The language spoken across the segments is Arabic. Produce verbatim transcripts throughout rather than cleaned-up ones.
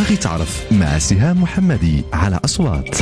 باغي تعرف مع سهام محمدي على أصوات.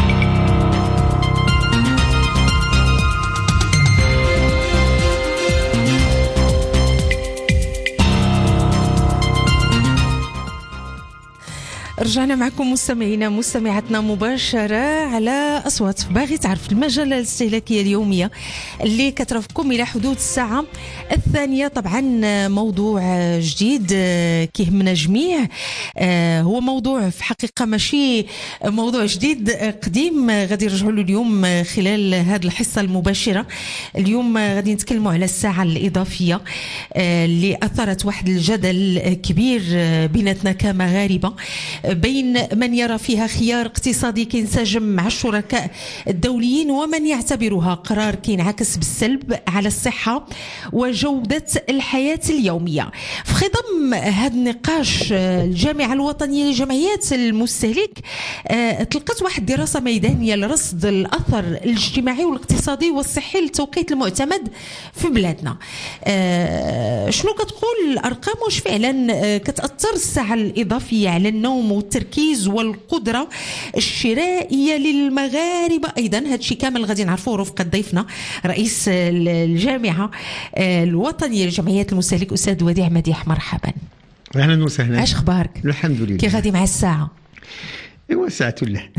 رجعنا معكم مستمعينا مستمعاتنا مباشرة على أصوات. باغي تعرف المجلة الاستهلاكية اليومية اللي كترافقكم إلى حدود الساعة الثانية. طبعا موضوع جديد كيهمنا جميع، هو موضوع في حقيقة ماشي موضوع جديد قديم، غادي نرجعوا له اليوم خلال هذه الحصة المباشرة. اليوم غادي نتكلموا على الساعة الإضافية اللي أثرت واحد الجدل كبير بيناتنا كمغاربة، بين من يرى فيها خيار اقتصادي كينسجم مع الشركاء الدوليين ومن يعتبرها قرار كينعكس بالسلب على الصحة وجودة الحياة اليومية. في خضم هذا النقاش الجامعة الوطنية لجمعيات المستهلك تلقت واحد دراسة ميدانية لرصد الأثر الاجتماعي والاقتصادي والصحي للتوقيت المعتمد في بلادنا. شنو كتقول الأرقام؟ واش فعلا كتأثر الساعة الإضافية على النوم والتركيز والقدرة الشرائية للمغاربة؟ أيضا هذا الشيء كامل غادي نعرفوه رفقة ضيفنا رئيس الجامعة الوطنية لجمعيات المستهلك أستاذ وديع مديح. مرحبا. أهلا وسهلا. اش اخبارك؟ الحمد لله. كي غادي مع الساعة؟ ايوا ساعة الله.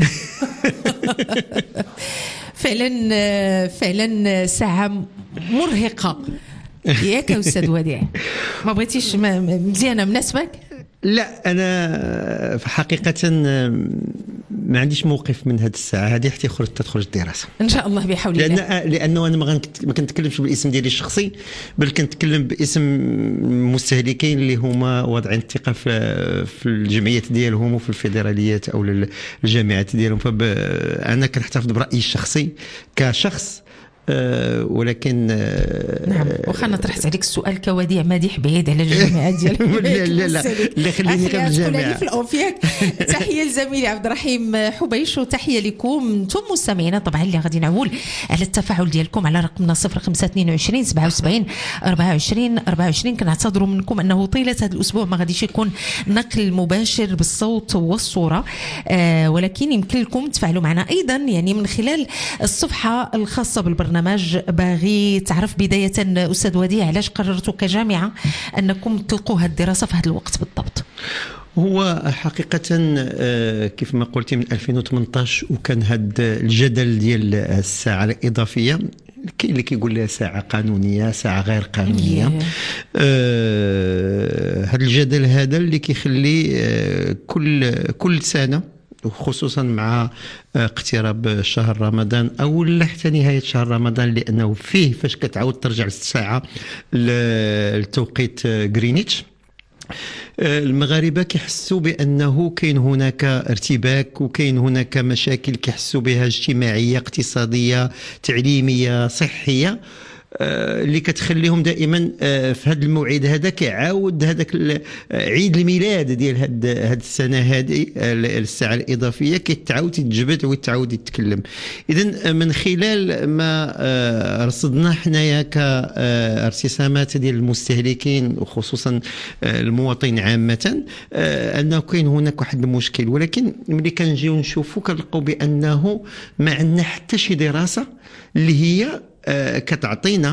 فعلا فعلا ساعة مرهقة ياك أستاذ وديع؟ ما بغيتيش مزيانة مناسبك؟ لا، أنا في حقيقة ما عنديش موقف من هذه الساعة هذه حتى يخرج تخرج الدراسة إن شاء الله بحول الله. لأن لأنه أنا ما كنتكلمش بالاسم ديالي الشخصي، بل كنتكلم باسم المستهلكين اللي هما واضعين الثقة في في الجمعيات ديالهم وفي الفيدراليات أو الجامعات ديالهم. فأنا كنحتفظ برأيي الشخصي كشخص، أه ولكن أه نعم. واخا انا طرحت عليك السؤال كوديع مديح بعيد على الجامعه ديالك. لا لا لا لا خليني في الجامعه. في الاوفيك. تحيه لزميلي عبد الرحيم حبيش وتحيه لكم انتم مستمعينا طبعا اللي غادي نعول على التفاعل ديالكم على رقمنا صفر خمسة اثنين وعشرين سبعة وسبعين أربعة وعشرين أربعة وعشرين. كنعتذروا منكم انه طيله هذا الاسبوع ما غاديش يكون نقل مباشر بالصوت والصوره، آه ولكن يمكن لكم تفاعلوا معنا ايضا يعني من خلال الصفحه الخاصه بالبرنامج. باغي تعرف بداية أستاذ وديع علاش قررتوا كجامعة أنكم تلقوا هذه الدراسة في هذا الوقت بالضبط؟ هو حقيقة كيف ما قلت من ألفين وثمانية عشر وكان هذا الجدل ديال الساعة الإضافية، كاين اللي كيقول لها ساعة قانونية ساعة غير قانونية. هذا آه الجدل هذا اللي كيخلي آه كل كل سنة وخصوصا مع اقتراب شهر رمضان او حتى نهايه شهر رمضان، لانه فيه فاش كتعاود ترجع الساعه للتوقيت غرينيتش، المغاربه كيحسوا بانه كاين هناك ارتباك وكاين هناك مشاكل كيحسوا بها اجتماعيه اقتصاديه تعليميه صحيه اللي كتخليهم دائما في هذا الموعد هذا كيعاود هذاك عيد الميلاد ديال هاد هاد السنه هذه الساعه الاضافيه كيتعاود تتجبد وتعاود يتكلم. اذا من خلال ما رصدنا حنايا كارتسامات ديال المستهلكين وخصوصا المواطنين عامه انه كاين هناك واحد المشكل، ولكن ملي كنجيو نشوفوا كنلقاو بانه ما عندنا حتى شي دراسه اللي هي كتعطينا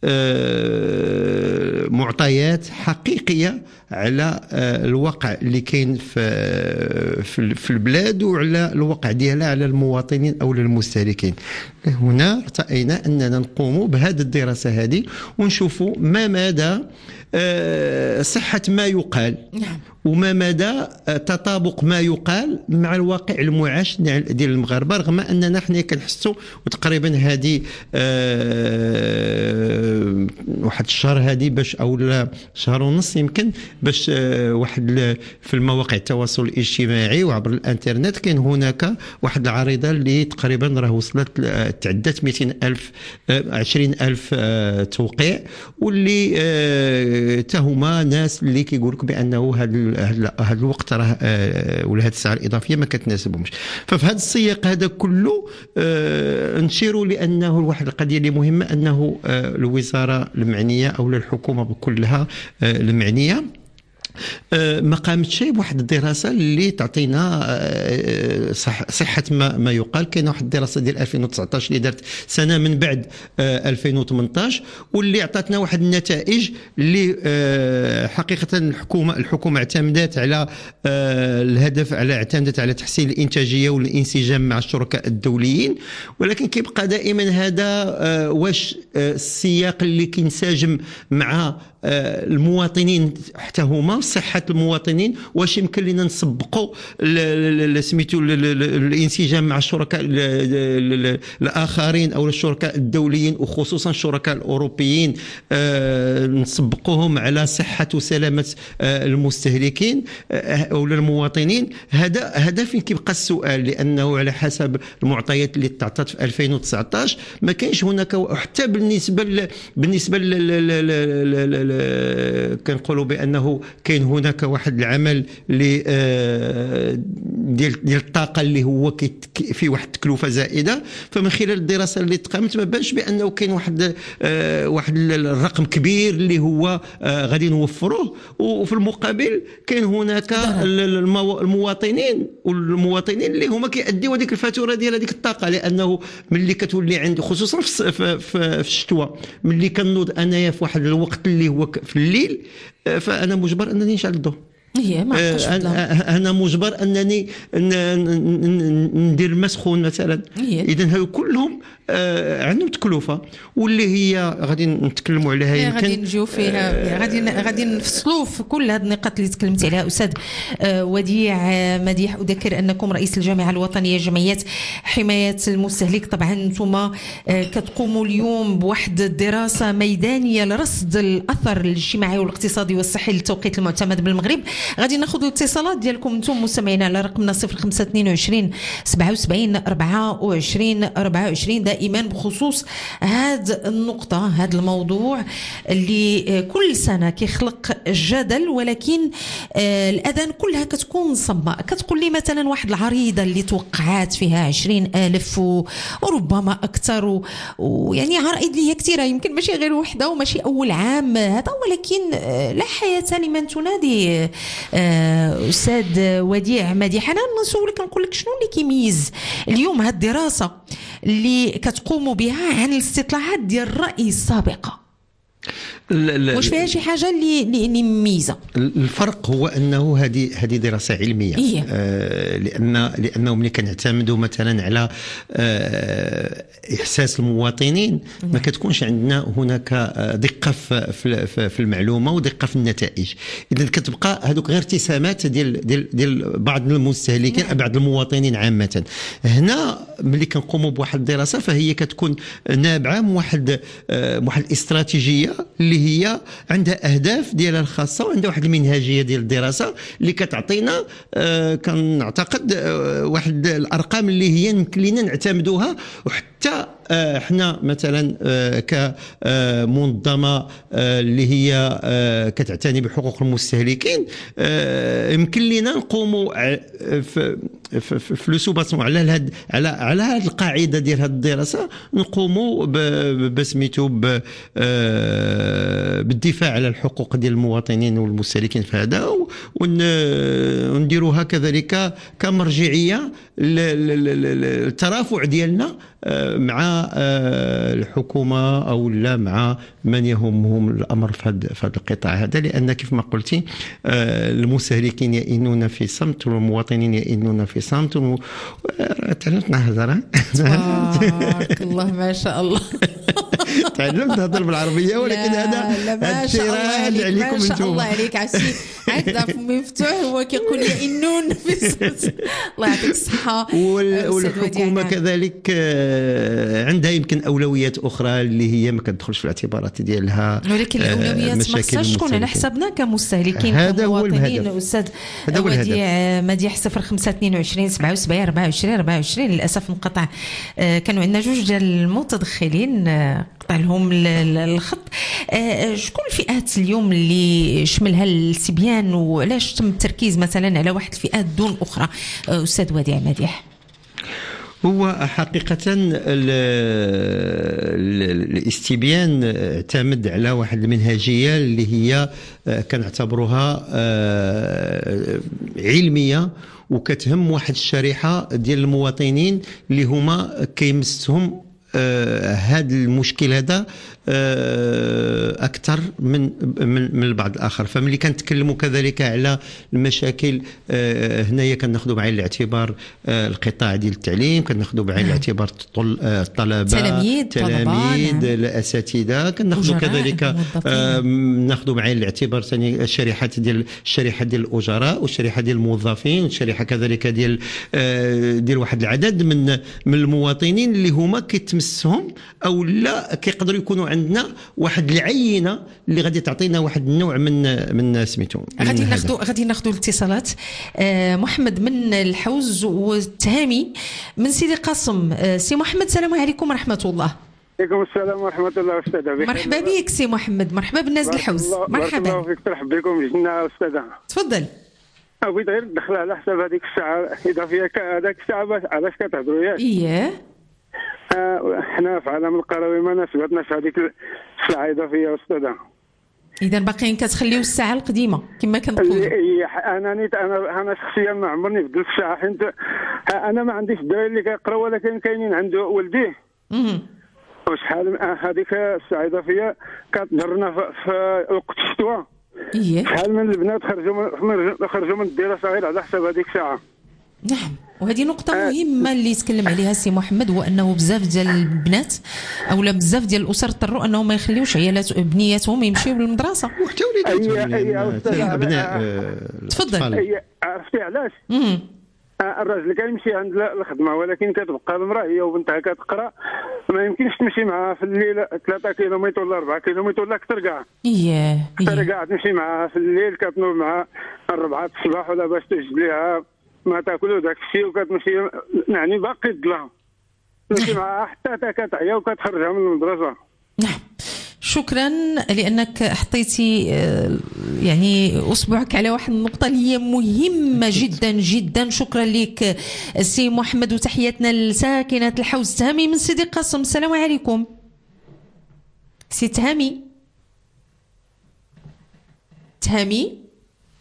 معطيات حقيقية على الواقع اللي كاين في في البلاد وعلى الواقع ديالها على المواطنين أو المستهلكين. هنا ارتأينا أننا نقوم بهذه الدراسة هذه ونشوفوا ما مدى صحة ما يقال وما مدى تطابق ما يقال مع الواقع المعاش ديال المغاربه، رغم اننا حنا كنحسوا وتقريبا هذه أه واحد الشهر هذه باش او شهر ونص يمكن باش أه واحد في المواقع التواصل الاجتماعي وعبر الانترنت كاين هناك واحد العريضه اللي تقريبا راه وصلت تعدت مئتين ألف عشرين ألف أه توقيع، واللي أه تهما ناس اللي كيقول لك بانه هذا هذا الوقت راه ولا هذه الساعه الاضافيه ما كتناسبهمش. ففي هذا السياق هذا كله نشيروا لانه واحد القضيه اللي مهمه انه الوزاره المعنيه او الحكومه كلها المعنيه ما قامتش بواحد الدراسه اللي تعطينا صح صحه ما, ما يقال. كاينه واحد الدراسه ديال ألفين وتسعطاش اللي دارت سنه من بعد ألفين وثمنطاش واللي عطاتنا واحد النتائج اللي حقيقه الحكومه الحكومه اعتمدت على الهدف على اعتمدت على تحسين الانتاجيه والانسجام مع الشركاء الدوليين، ولكن كيبقى دائما هذا واش السياق اللي كينسجم مع المواطنين حتى هما صحه المواطنين، واش يمكن لنا نسبقوا سميتو الانسجام مع الشركاء الاخرين او الشركاء الدوليين وخصوصا الشركاء الاوروبيين نسبقوهم على صحه وسلامه المستهلكين او المواطنين. هذا هذا فين كيبقى السؤال، لانه على حسب المعطيات اللي تعطات في ألفين وتسعطاش ما كاينش هناك حتى بالنسبه ل بالنسبه ل كنقولوا بانه كاين هناك واحد العمل اللي ديال ديال الطاقه اللي هو في واحد التكلفه زائده. فمن خلال الدراسه اللي تقامت ما بانش بانه كاين واحد واحد الرقم كبير اللي هو غادي نوفروه، وفي المقابل كاين هناك المواطنين والمواطنين اللي هما كيأديو هذيك الفاتوره ديال هذيك الطاقه، لانه ملي كتولي عندي خصوصا في في الشتوى ملي كنوض انايا في واحد الوقت اللي هو في الليل، فانا مجبر انني نشعل الضوء. هي ما أنا, انا مجبر انني ندير مسخون مثلا. اذا هاو كلهم عندهم تكلفه واللي هي غادي نتكلموا عليها يمكن غادي نجيو فيها غادي غادي نفصلوا في كل هذه النقاط اللي تكلمتي عليها. استاذ وديع مديح، اذكر انكم رئيس الجامعه الوطنيه لجمعيات حمايه المستهلك. طبعا انتم كتقوموا اليوم بواحد الدراسه ميدانيه لرصد الاثر الاجتماعي والاقتصادي والصحي للتوقيت المعتمد بالمغرب. غادي ناخذ الاتصالات ديالكم انتم مستمعين على رقمنا صفر خمسة اثنين وعشرين سبعة وسبعين أربعة وعشرين أربعة وعشرين دائما بخصوص هذه النقطة، هذا الموضوع اللي كل سنة كيخلق جدل، ولكن الأذان كلها كتكون صماء. كتقول لي مثلا واحد العريضة اللي توقعات فيها عشرين ألف وربما أكثر، ويعني عرائض اللي هي كثيرة، يمكن ماشي غير وحدة وماشي أول عام هذا، ولكن لا حياة لمن تنادي. أستاذ وديع مديح، أنا نسولك نقول لك شنو اللي كيميز اليوم هذه الدراسة اللي كتقوموا بها عن الاستطلاعات ديال الرأي السابقة؟ واش فيها شي حاجه اللي اللي مميزه؟ الفرق هو انه هذه هذه دراسه علميه. إيه؟ آه لان لانه ملي كنعتمدوا مثلا على آه احساس المواطنين ما كتكونش عندنا هناك دقه في في المعلومه ودقه في النتائج. اذا كتبقى هذوك غير ابتسامات ديال ديال ديال بعض المستهلكين نعم. بعض المواطنين عامه. هنا ملي كنقوموا بواحد الدراسه فهي كتكون نابعه من واحد آه واحد الاستراتيجيه اللي هي عندها اهداف ديالها الخاصه، وعندها واحد المنهجيه ديال الدراسه اللي كتعطينا آه كنعتقد آه واحد الارقام اللي هي يمكن لنا نعتمدوها. وحتى آه احنا مثلا آه كمنظمه آه اللي هي آه كتعتني بحقوق المستهلكين آه يمكن لنا نقوموا في في, في لو سوباسيون على هاد على على هذه القاعده ديال هذه الدراسه نقوموا بسميتو بالدفاع على الحقوق ديال المواطنين والمستهلكين في هذا، ونديروها كذلك كمرجعيه للترافع ديالنا مع الحكومه او لا مع من يهمهم الامر في هذا القطاع هذا. لان كيف ما قلتي المستهلكين يئنون في صمت والمواطنين يئنون في صمت. تعلمت نهضر تبارك الله ما شاء الله. تعلمت نهضر بالعربيه، ولكن هذا ما شاء الله عليك ما شاء الله عليك. عرفتي عندنا فمي مفتوح هو كيقول يئنون في صمت. الله يعطيك الصحه. والحكومه كذلك عندها يمكن اولويات اخرى اللي هي ما كتدخلش في الاعتبارات ديالها، ولكن الاولويات ما خصهاش تكون على حسابنا كمستهلكين كمواطنين. استاذ وديع مديح صفر خمسة اثنين وعشرين سبعة وسبعين أربعة وعشرين أربعة وعشرين. للاسف انقطع، كانوا عندنا جوج ديال المتدخلين قطع لهم الخط. شكون الفئات اليوم اللي شملها السبيان، وعلاش تم التركيز مثلا على واحد الفئات دون اخرى؟ استاذ وديع مديح. هو حقيقة الاستبيان اعتمد على واحد المنهجية اللي هي كنعتبروها علمية وكتهم واحد الشريحة ديال المواطنين اللي هما كيمسهم هذا المشكل هذا اكثر من من من البعض الاخر. فملي كنتكلموا كذلك على المشاكل هنايا كناخذوا بعين الاعتبار القطاع ديال التعليم، كناخذوا بعين الاعتبار الطلبه، تلاميذ تلاميذ الاساتذه، كناخذوا كذلك ناخذوا بعين الاعتبار ثاني الشريحات ديال الشريحه ديال الاجراء والشريحه ديال الموظفين والشريحه كذلك ديال ديال واحد العدد من من المواطنين اللي هما كيتمسهم او لا كيقدروا يكونوا عندنا واحد العينه اللي غادي تعطينا واحد النوع من من سميتو. غادي ناخذوا غادي ناخذوا الاتصالات. آه محمد من الحوز والتهامي من سيدي قاسم. آه سي محمد السلام عليكم ورحمه الله. عليكم السلام ورحمه الله استاذ. مرحبا بك سي محمد، مرحبا بالناس الحوز. مرحبا الله فيك، ترحب بكم جينا استاذ. تفضل. بغيت غير ندخل على حساب هذيك الساعه الاضافيه، هذاك الساعه علاش كتهضروا ياك؟ اييه حنا في عالم القروي ما ناسبتناش هذيك الساعه الاضافيه استاذ. اذا باقيين كتخليو الساعه القديمه كما كنقولوا. انا نيت انا انا شخصيا ما عمرني بدلت الساعه، حيت انا ما عنديش الدراري اللي كيقراو ولكن كاينين عنده ولديه. اها وشحال هذيك الساعه الاضافيه كتضرنا في وقت الشتوى. ايه شحال من البنات خرجوا من خرجوا من الدراسه غير على حساب هذيك الساعه. نعم، وهذه نقطة مهمة اللي يتكلم عليها سي محمد، هو أنه بزاف ديال البنات أو بزاف ديال الأسر اضطروا أنهم ما يخليوش عيالات بنياتهم يمشيو للمدرسة وحتى وليداتهم أبناء. تفضل. عرفتي علاش؟ الراجل كيمشي عند الخدمه ولكن كتبقى المراه هي وبنتها كتقرا، ما يمكنش تمشي معها في الليل ثلاثة كيلومتر ولا أربعة كيلومتر ولا اكثر كاع. اييه اكثر كاع تمشي معها في الليل، كتنوض معها أربعة الصباح ولا باش توجد ليها ما تاكلوا داك الشيء وكتمشي يعني باقي ضلا تمشي معها حتى كتعيا وكتخرجها من المدرسه. نعم، شكرا لانك حطيتي يعني اصبعك على واحد النقطه اللي هي مهمه جدا جدا. شكرا لك سي محمد، وتحياتنا لساكنه الحوز. تهامي من سيدي قاسم السلام عليكم. سي تهامي تهامي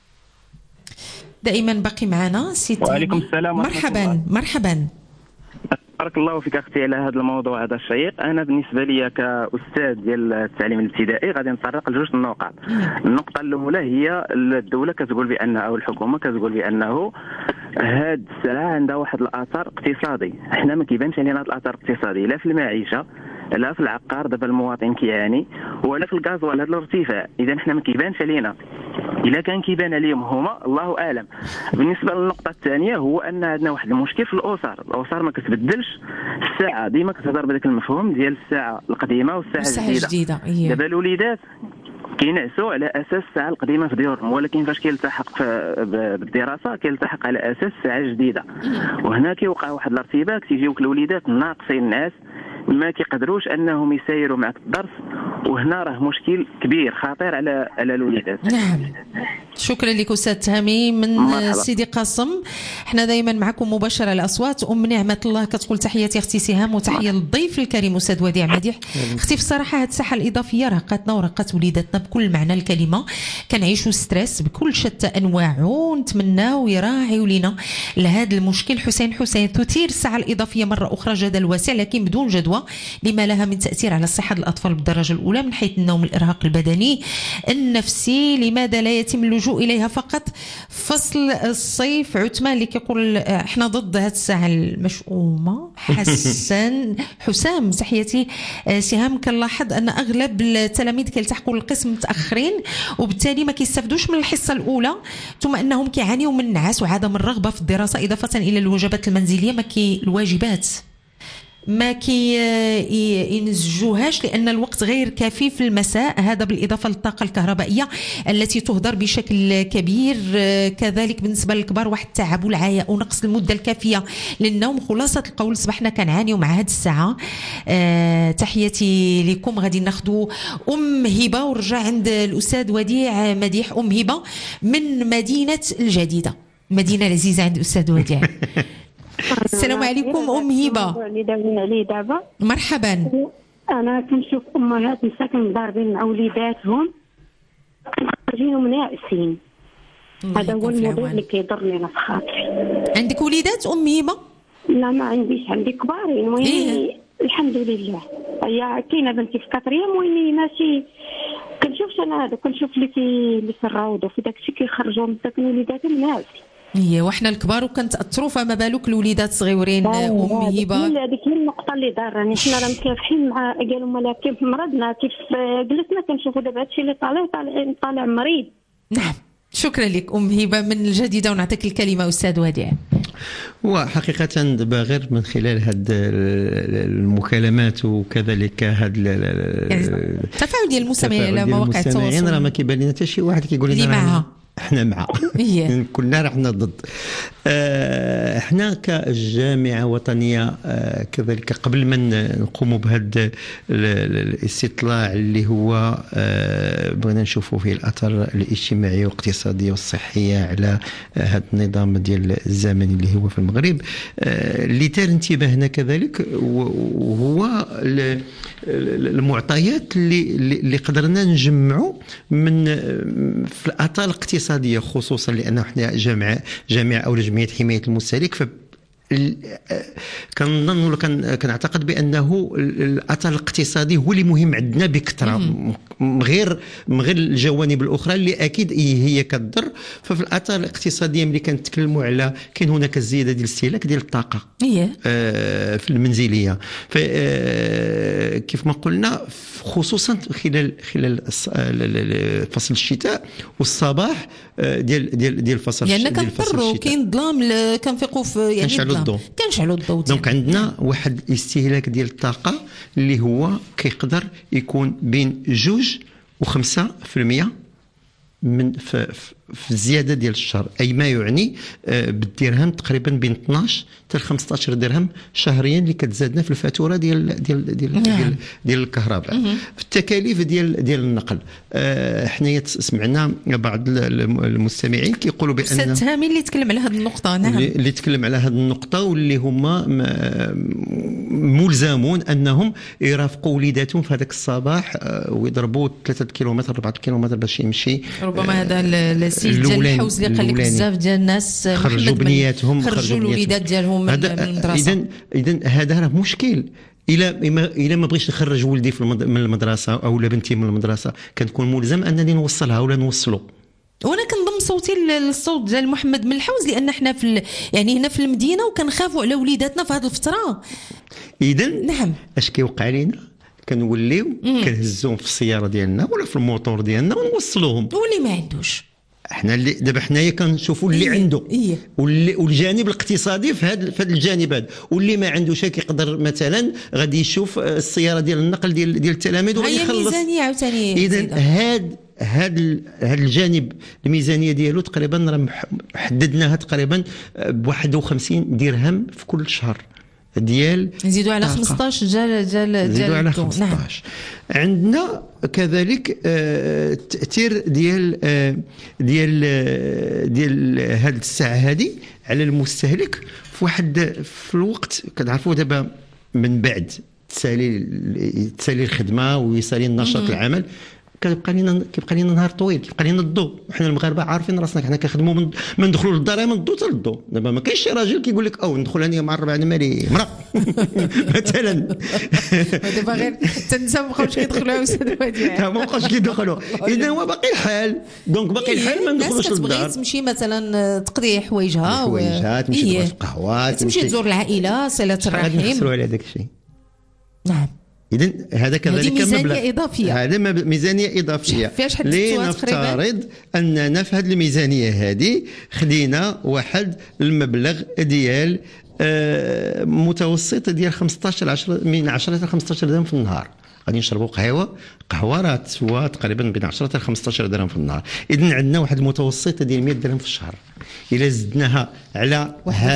دائما باقي معنا سي. وعليكم السلام. مرحبا مرحبا. بارك الله فيك اختي على هذا الموضوع هذا الشيق. انا بالنسبه لي كاستاذ ديال التعليم الابتدائي غادي نطرق لجوج النقط. النقطه الاولى هي الدوله كتقول بانها او الحكومه كتقول بانه هاد الساعه عندها واحد الاثر اقتصادي. احنا ما كيبانش علينا هذا الاثر الاقتصادي لا في المعيشه لا في العقار، دابا المواطن كيعاني، ولا في الغاز ولا هذا الارتفاع. اذا حنا ما كيبانش علينا، الا كان كيبان عليهم هما الله اعلم. بالنسبه للنقطه الثانيه هو ان عندنا واحد المشكل في الاسر، الاسر ما كتبدلش الساعه، ديما كتهضر بهذاك المفهوم ديال الساعه القديمه والساعه الجديده. دابا الوليدات كينعسوا على اساس الساعه القديمه في ديورهم، ولكن فاش كيلتحق بالدراسه كيلتحق على اساس الساعه الجديده، وهنا كيوقع واحد الارتباك. تيجيوك الوليدات ناقصين الناس ما كيقدروش انهم يسيروا معك الدرس، وهنا راه مشكل كبير خطير على على الوليدات. نعم، شكرا لك استاذ تهامي من مرحبا. سيدي قاسم، احنا دائما معكم مباشره الاصوات. ام نعمه الله كتقول تحياتي اختي سهام وتحيه للضيف الكريم استاذ وديع مديح. اختي في الصراحه هذه الساحه الاضافيه رهقتنا ورهقت وليداتنا بكل معنى الكلمه، كنعيشوا ستريس بكل شتى انواعه، نتمناو يراعيو لينا لهذا المشكل. حسين حسين تثير الساعه الاضافيه مره اخرى جدل واسع لكن بدون جدوى لما لها من تاثير على صحه الاطفال بالدرجه الاولى من حيث النوم، الارهاق البدني النفسي. لماذا لا يتم اللجوء اليها فقط فصل الصيف؟ عثمان اللي كيقول احنا ضد هذه الساعه المشؤومه. حسن حسام تحياتي سهام، كنلاحظ ان اغلب التلاميذ كيلتحقوا للقسم متاخرين وبالتالي ما كيستافدوش من الحصه الاولى، ثم انهم كيعانيوا من النعاس وعدم الرغبه في الدراسه، اضافه الى الوجبات المنزليه ما كي الواجبات ما كي ينزجوهاش لأن الوقت غير كافي في المساء، هذا بالإضافة للطاقة الكهربائية التي تهدر بشكل كبير. كذلك بالنسبة للكبار واحد التعب والعياء ونقص المدة الكافية للنوم. خلاصة القول صبحنا كنعانيو مع هذه الساعة. أه تحياتي لكم. غادي ناخذوا أم هبة ورجع عند الأستاذ وديع مديح. أم هبة من مدينة الجديدة، مدينة لذيذة عند الأستاذ وديع. السلام عليكم ام هبه. اللي داويين عليه دابا مرحبا. انا كنشوف امهات مساكن ضاربين مع وليداتهم خارجينهم ناعسين. هذا هو الموضوع اللي كيضرني انا في خاطري. عندك وليدات ام هبه؟ لا ما عنديش، عندي كبارين. المهم إيه؟ الحمد لله هي كاينه بنتي في كاتريام ويني ماشي كنشوفش انا هذا كنشوف اللي في اللي في الروضه وفي داكشي كيخرجوا مساكن وليداتهم ناعسين. ايه وحنا الكبار وكنتاثروا، فما بالك الوليدات صغيورين ام هبه. هذيك هي النقطه اللي داراني. حنا راه مكافحين مع قالوا مالا كيف مرضنا كيف جلسنا كنشوفوا دابا هادشي اللي طالع طالع طالع مريض. نعم شكرا لك ام هبه من الجديده، ونعطيك الكلمه استاذ وديع. وحقيقة دابا غير من خلال هاد المكالمات وكذلك هاد التفاعل ديال المستمعين على مواقع التواصل راه ما كيبان لنا حتى شي واحد كيقول لنا معها احنا مع كلنا راه حنا ضد. احنا كجامعه وطنيه كذلك قبل ما نقوموا بهذا الاستطلاع اللي هو بغينا نشوفوا فيه الاثار الاجتماعيه والاقتصاديه والصحيه على هذا النظام ديال الزمني اللي هو في المغرب، اللي تار انتباهنا كذلك وهو المعطيات اللي اللي قدرنا نجمعوا من في الاثار الاقتصاديه، خصوصا لانه احنا جامعه جامعه او جمعيه حمايه المستهلك. ف كنظن ولا كنعتقد بانه الاثر الاقتصادي هو اللي مهم عندنا بكثره، غير غير الجوانب الاخرى اللي اكيد هي كتضر. ففي الاثار الاقتصاديه ملي كنتكلموا على كاين هناك الزياده ديال الاستهلاك ديال الطاقه آه في المنزليه، كيف ما قلنا خصوصا خلال خلال فصل الشتاء والصباح ديال ديال ديال فصل الشتاء، لان كنضروا كاين الظلام كنفيقوا في يعني الضوء كنشعلوا الضوء. دونك عندنا واحد الاستهلاك ديال الطاقه اللي هو كيقدر يكون بين جوج وخمسة في المية من في, في الزياده ديال الشهر، اي ما يعني بالدرهم تقريبا بين اثناش حتى خمسطاش درهم شهريا اللي كتزادنا في الفاتوره ديال ديال ديال ديال, ديال الكهرباء. في التكاليف ديال ديال النقل حنايا سمعنا بعض المستمعين كيقولوا بان استاذ تهامي اللي تكلم على هذه النقطه. نعم اللي تكلم على هذه النقطه واللي هما ملزمون انهم يرافقوا وليداتهم في هذاك الصباح ويضربوا ثلاثة كيلومتر أربعة كيلومتر باش يمشي. ربما هذا السيد ديال الحوز اللي قال لك بزاف ديال الناس خرجوا بنياتهم خرجوا الوليدات ديالهم من المدرسه. اذا اذا هذا راه مشكل. الى الى ما بغيتش نخرج ولدي من المدرسه او بنتي من المدرسه كنكون ملزم انني نوصلها ولا نوصله. وانا كنضم صوتي للصوت ديال محمد من الحوز، لان احنا في يعني هنا في المدينه وكنخافوا على وليداتنا في هذه الفتره. اذا نعم اش كيوقع لينا كنوليو كنهزوهم في السياره ديالنا ولا في الموتور ديالنا ونوصلوهم. واللي ما عندوش احنا اللي دابا حنايا كنشوفوا اللي إيه عنده إيه واللي والجانب الاقتصادي في هذا في هذا الجانب هذا، واللي ما عندوش كيقدر مثلا غادي يشوف السياره ديال النقل ديال ديال التلاميذ وغادي يخلص. هي ميزانيه عاوتاني. اذا هاد هاد هاد الجانب الميزانيه ديالو تقريبا راه حددناها تقريبا ب واحد وخمسين درهم في كل شهر ديال نزيدوا على خمسطاش ديال ديال نزيدوا على خمسطاش. نعم. عندنا كذلك آه تاثير ديال آه ديال آه ديال هذه الساعه هذه على المستهلك في واحد في الوقت كتعرفوا دابا من بعد تسالي تسالي الخدمه ويسالي النشاط العمل كيبقى لنا كيبقى لنا نهار طويل، كيبقى لنا الضوء. وحنا المغاربه عارفين راسنا حنا كنخدموا من, من ندخلوا للدار من الضوء حتى للضوء. دابا ما كاينش شي راجل كيقول لك او ندخل انا مع الربع انا مالي مرا مثلا. دابا غير تنسى ما بقاوش كيدخلوا استاذ وديع، ما بقاوش كيدخلوا. اذا هو باقي الحال، دونك باقي الحال ما ندخلوش للدار. الناس كتبغي تمشي مثلا تقضي حوايجها حوايجها تمشي تشرب قهوه تمشي تزور العائله صله الرحم. نحصلوا على هذاك الشيء. نعم إذن هذا كذلك ميزانية إضافية. هذا ميزانية إضافية. لنفترض أننا في هذه الميزانية هذه خدينا واحد المبلغ ديال آه متوسط ديال خمسطاش من عشرة إلى خمسطاش درهم في النهار. غادي نشربوا قهوه قهوه راه تسوى تقريبا بين عشرة إلى خمسطاش درهم في النهار. اذا عندنا واحد المتوسط ديال مية درهم في الشهر. الا زدناها على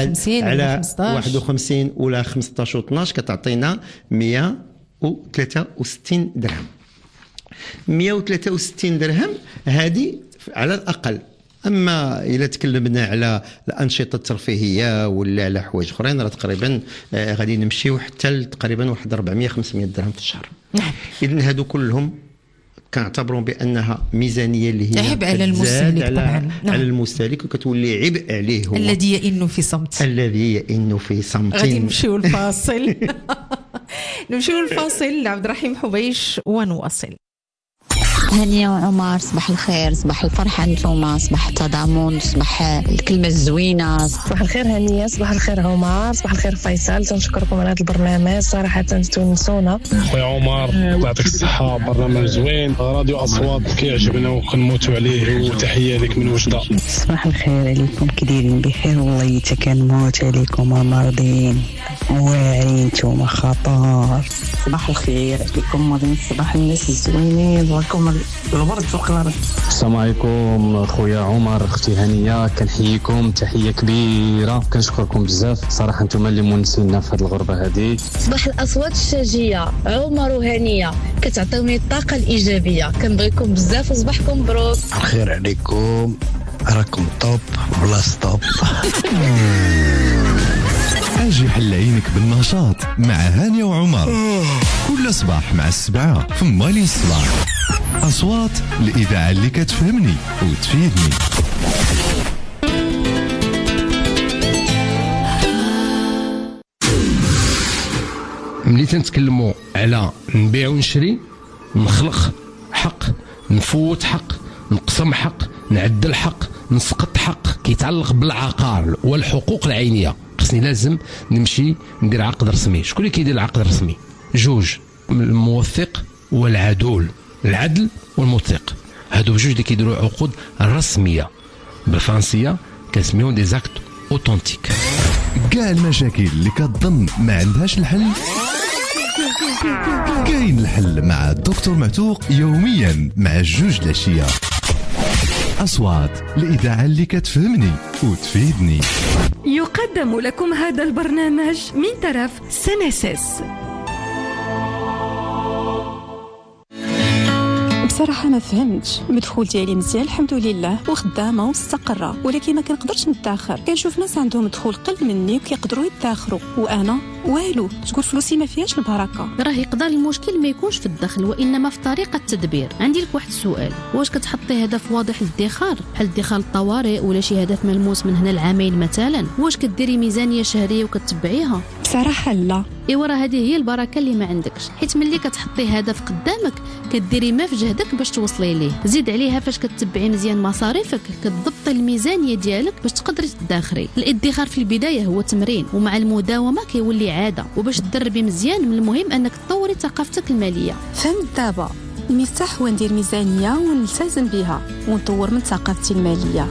على واحد وخمسين ولا خمسطاش واثناش كتعطينا مية وثلاثة وستين درهم. مية وثلاثة وستين درهم هذه على الاقل اما الا تكلمنا على الانشطه الترفيهيه ولا على حوايج اخرين راه تقريبا آه غادي نمشيو حتى تقريبا واحد أربعمية خمسمية درهم في الشهر. نعم. اذا هادو كلهم كنعتبرون بانها ميزانيه اللي هي عبء على المستهلك على, طبعا. نعم. على المستهلك وكتولي عبء عليه هو الذي يئن في صمت الذي يئن في صمت. غادي نمشيو الفاصل نمشيو الفاصل لعبد الرحيم حبيش ونواصل. هانية وعمر صباح الخير، صباح الفرحة نتوما، صباح التضامن، صباح الكلمة الزوينة. صباح الخير هانية، صباح الخير عمر، صباح الخير فيصل. تنشكركم على هذا البرنامج صراحة تونسونا. خويا عمر يعطيك الصحة، برنامج زوين، راديو أصوات كيعجبنا وكنموتوا عليه، وتحية لك من وجدة. صباح الخير عليكم، كدايرين بخير؟ والله حتى كنموت عليكم مرضين واعرين نتوما خطر. صباح الخير عليكم مرضين، صباح الناس الزوينين، بغاكم الورد فوق الارض. السلام عليكم خويا عمر، اختي هانيه، كنحييكم تحيه كبيره، كنشكركم بزاف صراحه، نتوما اللي مونسينا في هذه الغربه هذه. صباح الاصوات الشاجيه عمر وهانيه، كتعطيوني الطاقه الايجابيه، كنبغيكم بزاف وصباحكم مبروك. الخير عليكم، راكم طوب بلا ستوب. اجي حل عينك بالنشاط مع هانية وعمر كل صباح مع السبعة في مالي الصباح. أصوات الإذاعة اللي كتفهمني وتفيدني. ملي تنتكلموا على نبيع ونشري، نخلق حق، نفوت حق، نقسم حق، نعدل حق، نسقط حق كيتعلق بالعقار والحقوق العينيه. خصني لازم نمشي ندير عقد رسمي. شكون اللي كيدير العقد الرسمي؟ جوج، الموثق والعدول، العدل والموثق، هادو بجوج اللي كيديروا عقود رسميه بالفرنسيه كنسميهم دي زاكت اوتونتيك. كاع المشاكل اللي كتظن ما عندهاش الحل كاين الحل مع الدكتور معتوق يوميا مع جوج العشيه. أصوات الإذاعة اللي كتفهمني وتفيدني. يقدم لكم هذا البرنامج من طرف سنسس. بصراحة ما فهمتش، مدخول ديالي مزيان الحمد لله وخدامة ومستقرة، ولكن ما كنقدرش نتاخر. كنشوف ناس عندهم مدخول قل مني وكيقدروا يتاخروا، وانا والو، تقول فلوسي ما فيهاش البركة. راه يقدر المشكل ما يكونش في الدخل وانما في طريقة التدبير. عندي لك واحد السؤال، واش كتحطي هدف واضح للادخار بحال ادخار الطوارئ ولا شي هدف ملموس من هنا العامين مثلا؟ واش كديري ميزانية شهرية وكتبعيها؟ بصراحة لا. ايوا راه هذه هي البركة اللي ما عندكش، حيت ملي كتحطي هدف قدامك كديري ما في جهدك باش توصلي ليه. زيد عليها فاش كتبعي مزيان مصاريفك كتضبطي الميزانية ديالك باش تقدري تدخري. الادخار في البداية هو تمرين، ومع المداومة كيولي عادة، وباش تدربي مزيان من المهم انك تطوري ثقافتك المالية. فهمت دابا، المفتاح هو ندير ميزانية ونلتزم بها ونطور من ثقافتي المالية.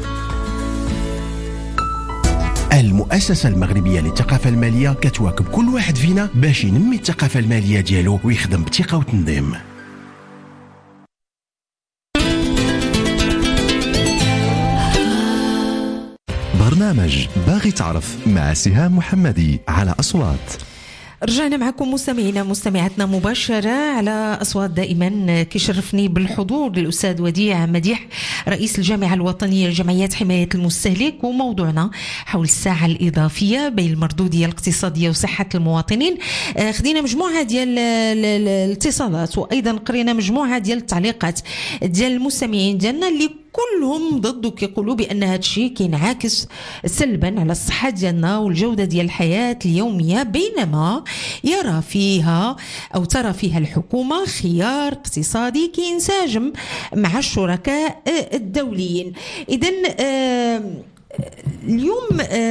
المؤسسة المغربية للثقافة المالية كتواكب كل واحد فينا باش ينمي الثقافة المالية ديالو ويخدم بثقة وتنظيم. برنامج باغي تعرف مع سهام محمدي على أصوات. رجعنا معكم مستمعينا مستمعاتنا مباشرة على أصوات. دائما كيشرفني بالحضور الأستاذ وديع مديح رئيس الجامعة الوطنية لجمعيات حماية المستهلك، وموضوعنا حول الساعة الإضافية بين المردودية الاقتصادية وصحة المواطنين. خدينا مجموعة ديال الاتصالات وأيضا قرينا مجموعة ديال التعليقات ديال المستمعين ديالنا اللي كلهم ضد وكيقولوا بان هذا الشيء كينعكس سلبا على الصحه ديالنا والجوده ديال الحياه اليوميه، بينما يرى فيها او ترى فيها الحكومه خيار اقتصادي كينسجم مع الشركاء الدوليين. اذن اليوم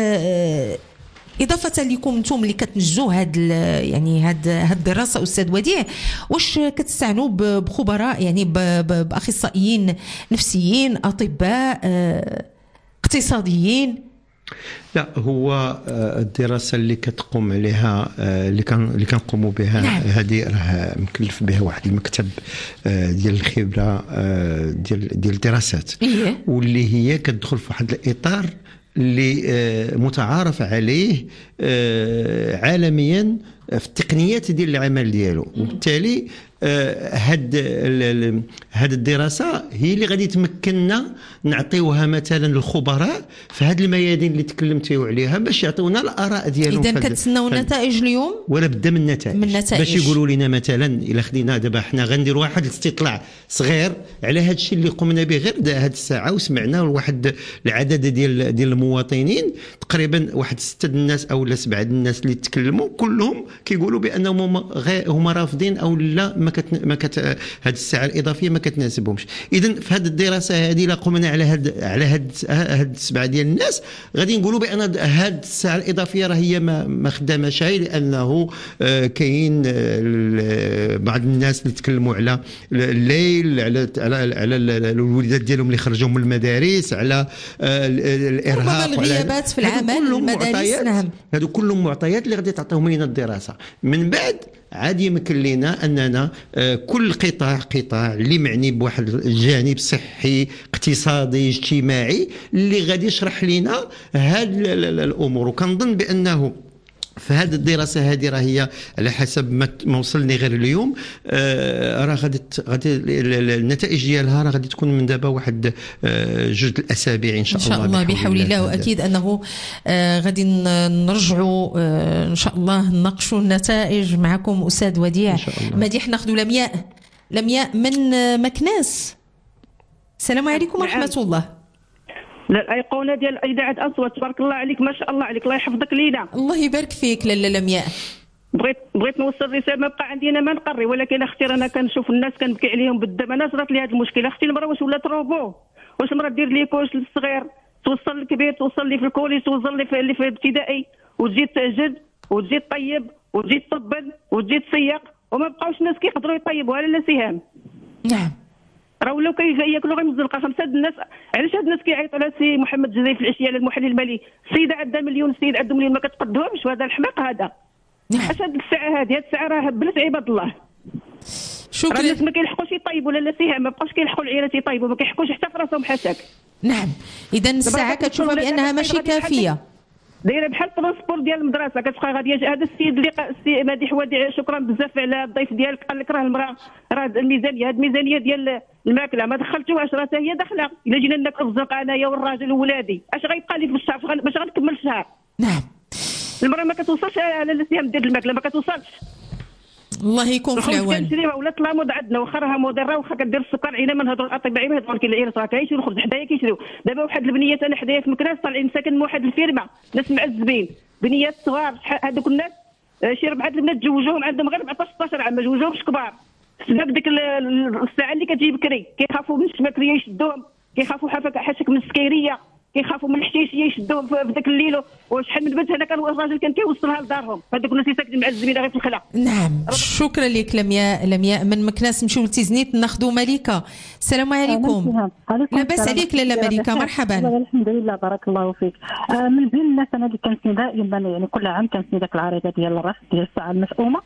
إضافة لكم انتم اللي كتنجزوا هاد يعني هاد هاد الدراسة أستاذ وديع، واش كتستعنوا بخبراء يعني بأخصائيين نفسيين، أطباء، اقتصاديين؟ لا، هو الدراسة اللي كتقوم عليها اللي كان اللي كنقوموا بها نعم. هذه راه مكلف بها واحد المكتب ديال الخبرة ديال ديال الدراسات إيه؟ واللي هي كتدخل في واحد الإطار اللي متعارف عليه عالميا في التقنيات ديال العمل ديالو. وبالتالي هاد هاد الدراسه هي اللي غادي تمكننا نعطيوها مثلا للخبراء في هاد الميادين اللي تكلمت فيه عليها باش يعطيونا الاراء ديالهم. اذا كتسناو النتائج اليوم ولا بد من النتائج من النتائج باش يقولوا لنا مثلا الا خدينا دابا حنا غنديروا واحد الاستطلاع صغير على هذا الشيء اللي قمنا به غير هذه الساعه، وسمعنا واحد العدد ديال ديال المواطنين تقريبا واحد سته الناس او لا سبعه الناس اللي تكلموا كلهم كيقولوا بانهم غير هما رافضين او لا ما كت ما كت هذه الساعه الاضافيه ما كتناسبهمش. اذا في هذه الدراسه هذه لا قمنا على هاد على هاد هاد السبعه ديال الناس غادي نقولوا بان هذه الساعه الاضافيه راه هي ما ما خداماش، لانه كاين بعض الناس اللي تكلموا على الليل، على على على الوليدات ديالهم اللي خرجوا من المدارس، على الارهاق، على الغيابات في العمل المدارس. نعم، هادو كلهم معطيات اللي غادي تعطيهم لنا الدراسه. من بعد عاد يمكن لنا اننا كل قطاع قطاع اللي معني بواحد الجانب صحي اقتصادي اجتماعي اللي غادي يشرح لنا هاد الامور. وكنظن بانه في هذه الدراسه هذه راه هي على حسب ما وصلني غير اليوم آه راه غادي غادي النتائج ديالها راه غادي تكون من دابا واحد آه جوج الاسابيع ان شاء الله. ان شاء الله بحول الله. واكيد انه آه غادي نرجعوا آه ان شاء الله نناقشوا النتائج معكم استاذ وديع مديح. ناخذوا لمياء لمياء من مكناس. السلام عليكم ورحمه الله. لا الايقونه ديال اذاعه اصوات تبارك الله عليك ما شاء الله عليك، الله يحفظك لينا. الله يبارك فيك لاله لمياء. بغيت بغيت نوصل رساله. ما بقى عندي انا ما نقري، ولكن اختي رانا كنشوف الناس كنبكي عليهم بالدم. انا صرات لي هذا المشكل اختي. المراه واش ولات روبو؟ واش المراه دير لي كوش للصغير توصل للكبير، توصل لي في الكوليس، توصل لي في اللي في الابتدائي، وتجي تجد وتجي تطيب وتجي تطبل وتجي تسيق، وما بقاوش الناس كيقدروا يطيبوا لا سهام. نعم، راه ولاو كياكلوا غير من الزنقه. خمسه الناس علاش هاد الناس كيعيطوا على سي محمد جزائري في العشيه للمحلل المالي؟ السيده عندها مليون، السيد عنده مليون ما كتقدهمش، وهذا الحماق هذا. اش هاد الساعه هذه؟ هاد الساعه راه هبلت عباد الله. شكرا. الناس ما كيلحقوش يطيبوا لا سهام، ما بقاوش كيلحقوا العيالات يطيبوا، ما كيحكوش حتى في راسهم حساك. نعم، اذا الساعه كتشوفها بانها ماشي كافيه. دايره بحال الترونسبور ديال المدرسه، كتبقى غاديه. هذا السيد اللي السي مديح وديع شكرا بزاف على الضيف ديالك، قال لك راه المراه راه الميزانيه، هذه الميزانيه ديال الماكله ما دخلتوهاش، راه هي داخله. الا جينا ناكلوا الزنقه انايا والراجل وولادي اش غيبقى لي في الشهر باش غنكمل الشهر؟ نعم، المراه ما كتوصلش على السهام ديال الماكله، ما كتوصلش. الله يكون في العوان. كنشريوها ولات لامود عندنا، واخا راها مضره، واخا كدير السكر عينا ما نهضروا الاطباء ما يهضروا، ولكن العيالات راه كيشريو الخبز حدايا كيشريو. دابا واحد البنيات انا حدايا في مكناس طالعين ساكن من واحد الفيرما، ناس معذبين، بنيات صغار. هذوك الناس شي ربعه البنات جوجوهم عندهم غير أربعطاش ستاشر عام، ما جوجوهمش كبار. سبب ديك الساعه اللي كتجي بكري كيخافوا من الشماكريه يشدوهم، كيخافوا حاشاك من السكيريه، كيخافوا من الحشيشيه يشدوهم في ذاك الليل. وشحال من بنت هنا كان الراجل كان كيوصلها لدارهم، هذوك الناس اللي ساكنين معذبين غير في الخلا. نعم، شكرا لك لمياء. لمياء من مكناس. نمشيو لتيزنيت ناخذوا مليكه. السلام عليكم. لاباس عليك لاله مليكه؟ مرحبا. الحمد لله بارك الله فيك. آه من بين الناس انا اللي كنسمي دائما يعني كل عام كنسمي داك العريضه ديال الرأس ديال الساعه المشؤومه.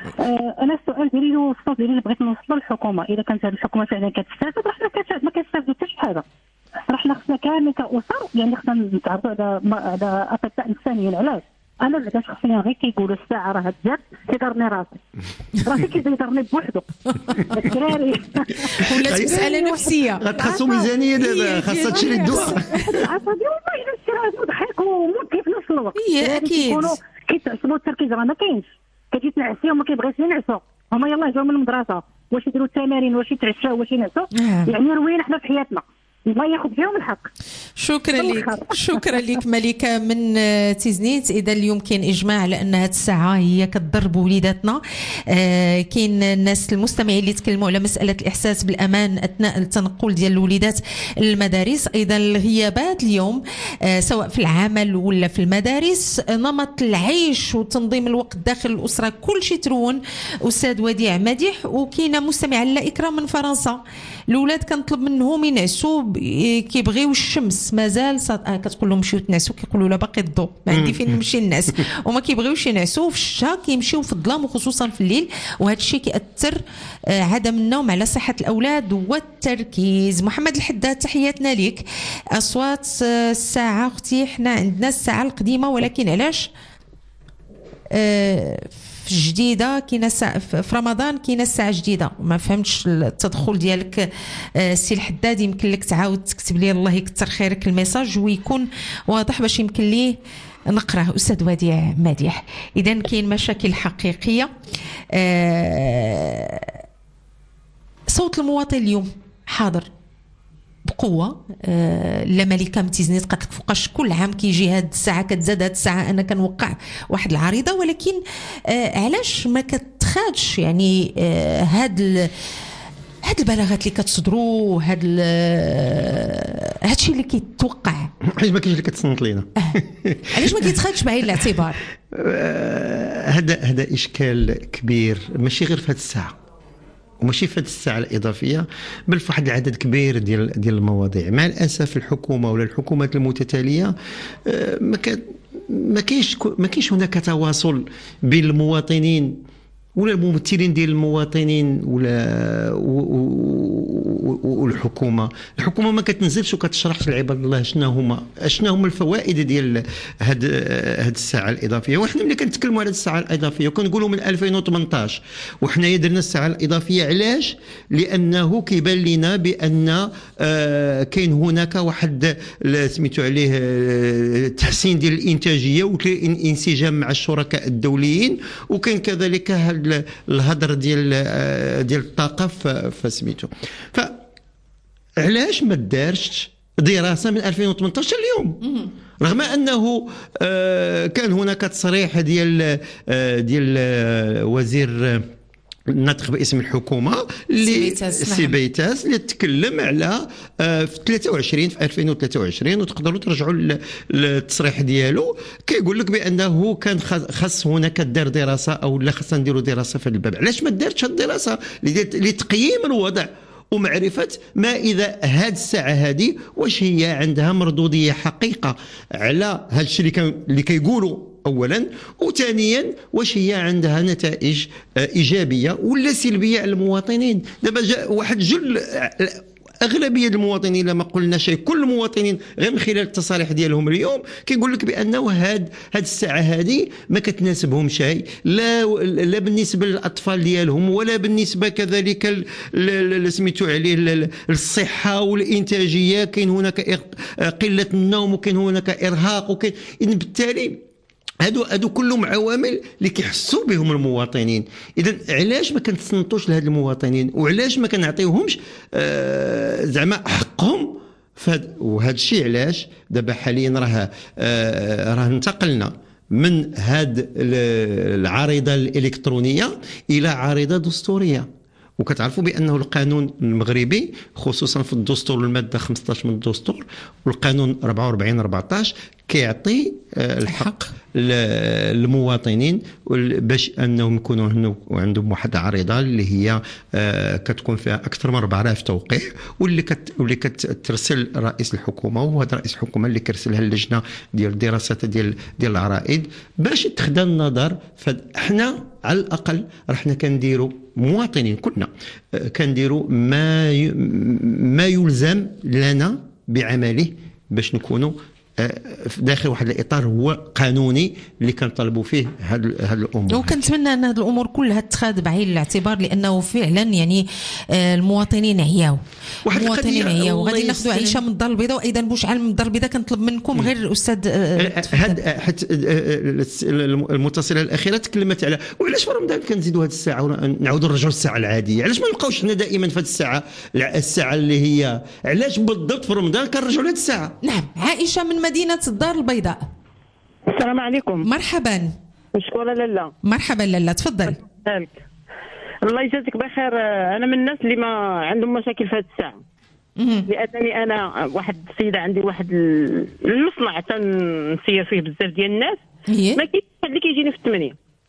آه انا السؤال ديالي هو الصوت ديالي اللي بغيت نوصلو للحكومه، اذا كانت هذه الحكومه فعلا كتستافد، راه حنا ما كنستافدوا حتى شي حاجه. راه حنا خصنا كامل كاسر يعني خصنا نتعرضوا على على اطباء نفسانيين. علاش؟ انا بعدا شخصيا غير كيقولوا الساعه راه جات كيضرني راسي، راسي كيضرني بوحدو. الدراري ولات مساله نفسيه، غتخصو ميزانيه دابا، خاصها تشري الدواء. العصبيه والله الا شي راه ضحك وممكن في نفس الوقت. هي اكيد كيتعصبوا، التركيز راه ما كاينش، كتجي تنعسي وما كيبغيش ينعسوا، هما يلاه جاو من المدرسه واش يديروا التمارين، واش يتعشاو، واش ينعسوا. يعني روين حنا في حياتنا، الله ياخذ فيهم الحق. شكرا لك، شكرا لك ملكه من تيزنيت. اذا اليوم كاين اجماع على ان هذه الساعه هي كتضرب وليداتنا. آه كاين الناس المستمعين اللي تكلموا على مساله الاحساس بالامان اثناء التنقل ديال الوليدات للمدارس. ايضا الغيابات اليوم آه سواء في العمل ولا في المدارس، نمط العيش وتنظيم الوقت داخل الاسره كل شيء ترون. استاذ وديع مديح. وكاينه مستمعه لا اكرام من فرنسا، الاولاد كنطلب منهم ينعسوا كيبغيو الشمس، مازال آه كتقول لهم مشيو تنعسوا، كيقولوا لا باقي الضوء ما عندي فين نمشي الناس، وما كيبغيوش ينعسوا في الشتاء، كيمشيو في الظلام وخصوصا في الليل، وهذا الشيء كيأثر آه عدم النوم على صحة الأولاد والتركيز. محمد الحداد تحياتنا لك. أصوات آه الساعة أختي، حنا عندنا الساعة القديمة ولكن علاش في جديده كاينه في رمضان كاينه الساعه جديده. ما فهمتش التدخل ديالك السي الحداد، يمكن لك تعاود تكتب لي الله يكثر خيرك الميساج ويكون واضح باش يمكن ليه نقراه. أستاذ وديع مديح، إذا كاين مشاكل حقيقية. آه صوت المواطن اليوم حاضر بقوة. آه لا ملكة متيزنيت قالت لك فوقاش كل عام كيجي هاد الساعة كتزاد هاد الساعة أنا كنوقع واحد العريضة، ولكن آه علاش ما كتخادش يعني آه هاد هاد البلاغات اللي كتصدروا هاد هادشي اللي كيتوقع؟ علاش ما كاينش اللي كتصنت لينا؟ علاش ما كيتخادش بعين الاعتبار؟ هذا هذا اشكال كبير، ماشي غير في هاد الساعه وماشي في هاد الساعه الاضافيه، بل في واحد العدد كبير ديال ديال المواضيع. مع الاسف الحكومه ولا الحكومات المتتاليه ما ما كاينش ما كاينش هناك تواصل بين المواطنين ولا الممثلين ديال المواطنين ولا والحكومه. الحكومه ما كتنزلش وكتشرح لعباد الله شنو هما شنو هما الفوائد ديال هاد هاد الساعه الاضافيه. وحنا ملي كنتكلموا على الساعه الاضافيه وكنقولوا من ألفين وثمانطاش وحنايا درنا الساعه الاضافيه. علاش؟ لانه كيبان لنا بان آه كاين هناك واحد سميتو عليه آه تحسين ديال الانتاجيه والانسجام مع الشركاء الدوليين، وكاين كذلك هاد الهدر ديال ديال الطاقه فسميتو. فعلاش ما دارش دراسه من ألفين وثمانطاش اليوم، رغم انه كان هناك تصريح ديال ديال وزير الناطق باسم الحكومه اللي سي بيتاس اللي تكلم على في ثلاثة وعشرين في ألفين وثلاثة وعشرين، وتقدروا ترجعوا للتصريح ديالو كيقول لك بانه كان خاص هناك دار دراسه او لا خاصنا نديروا دراسه في الباب. علاش ما دارتش الدراسه لتقييم الوضع ومعرفة ما إذا هاد الساعة هذه واش هي عندها مردودية حقيقة على هاد الشيء اللي كان اللي كيقولوا أولا، وثانيا واش هي عندها نتائج إيجابية ولا سلبية على المواطنين. دابا جاء واحد جل اغلبيه المواطنين، لما قلنا شيء كل المواطنين غير من خلال التصاريح ديالهم اليوم كيقول لك بانه هاد هاد الساعه هذه ما كتناسبهم شيء، لا لا بالنسبه للاطفال ديالهم ولا بالنسبه كذلك سميتو عليه الصحه والانتاجيه. كاين هناك قله النوم وكاين هناك ارهاق وكاين بالتالي هادو هادو كلهم عوامل اللي كيحسوا بهم المواطنين. اذا علاش ما كنتصنتوش لهاد المواطنين وعلاش ما كنعطيوهمش آه زعما حقهم فهاد؟ وهذا الشيء علاش دابا حاليا راه آه راه انتقلنا من هاد العارضه الالكترونيه الى عارضه دستوريه. وكتعرفوا بانه القانون المغربي خصوصا في الدستور الماده خمسطاش من الدستور والقانون أربعة وأربعين أربعطاش كيعطي الحق للمواطنين باش انهم يكونوا عندهم واحد العريضه اللي هي كتكون فيها اكثر من أربعة آلاف توقيع، واللي كت واللي كترسل رئيس الحكومه، وهذا رئيس الحكومه اللي كيرسلها اللجنه ديال الدراسات ديال ديال العرائض باش يتخذ النظر. فاحنا على الاقل رحنا كنديروا مواطنين كلنا كنديروا ما ما يلزم لنا بعمله باش نكونوا داخل واحد الاطار هو قانوني اللي كنطالبوا فيه هاد هاد الامور. وكنتمنى ان هاد الامور كلها تتخذ بعين الاعتبار، لانه فعلا يعني المواطنين عياو المواطنين عياو. وغادي ناخذوا عيشه من الدار البيضاء وايضا بوشعل من الدار البيضاء. كنطلب منكم غير الاستاذ هاد حتى المتصله الاخيره تكلمت على وعلاش في رمضان كنزيدوا هاد الساعه ونعاودوا نرجعوا للساعه العاديه. علاش ما نبقاوش حنا دائما في هاد الساعه الساعه اللي هي علاش بالضبط في رمضان كنرجعوا لهاد الساعه؟ نعم. عائشه من مدينة الدار البيضاء. السلام عليكم. مرحبا. مشكورة لالا. مرحبا لالا، تفضل. الله يجازيك بخير. أنا من الناس اللي ما عندهم مشاكل في هذه الساعة، لأنني أنا واحد السيدة عندي واحد المصنع تنسير فيه بزاف ديال الناس، ما كاينش اللي كيجيني في الثمانية.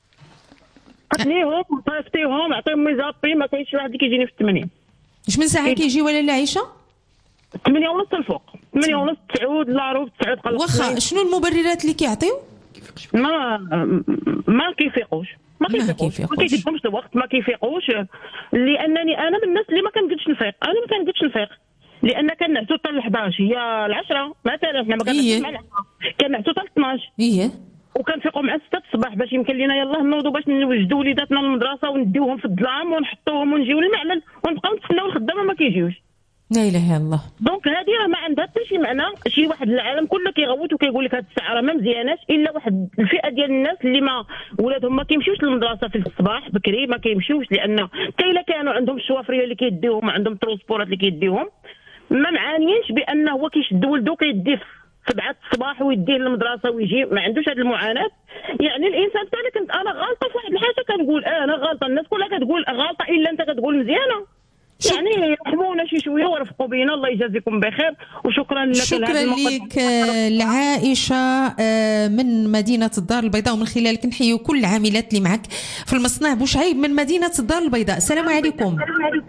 قتليهم صيفطيهم عطيهم ميزابي، ما كاينش واحد اللي كيجيني في الثمانية. اش من ساعة كيجي ولا لا عيشة؟ ثمانية ونص الفوق، ثمانية ونص تسعود لا روب تسعود قلق. واخا شنو المبررات اللي كيعطيو؟ ما ما كيفيقوش ما كيفيقوش ما كيجيبهمش الوقت، ما كيفيقوش. لانني انا من الناس اللي ما كنقدش نفيق، انا ما كنقدش نفيق لان كنعسو حتى ل الحداش هي العشرة مثلا. حنا ما كنعسوش مع العشرة، كنعسو حتى ل اثناش اييه، وكنفيقوا مع ستة الصباح باش يمكن لنا يلاه نوضوا باش نوجدوا وليداتنا للمدرسه ونديوهم في الظلام ونحطوهم ونجيو للمعمل ونبقاو نتسناو الخدامه ما كيجيوش. لا اله الا الله. دونك هذه راه ما عندها حتى شي معنى. شي واحد العالم كله كيغوت وكيقول لك هذه الساعه راه ما مزياناش، الا واحد الفئه ديال الناس اللي ما ولادهم ما كيمشيوش للمدرسه في الصباح بكري، ما كيمشيوش لان حتى الا كانوا عندهم الشوافريه اللي كيديوهم وعندهم الترونسبورات اللي كيديوهم ما معانيينش بانه هو كيشد ولده كيديه في سبعة الصباح ويديه للمدرسه ويجي، ما عندوش هذه المعاناه. يعني الانسان حتى كنت انا غلطه في واحد الحاجه كنقول اه انا غلطه، الناس كلها كتقول غلطه الا انت كتقول مزيانه. يعني يرحمونا شي شويه ورفقوا بينا. الله يجازيكم بخير وشكرا لك. شكرا لك العائشه من مدينه الدار البيضاء، ومن خلالك نحيي كل العاملات اللي معك في المصنع. بوشعيب من مدينه الدار البيضاء، السلام عليكم.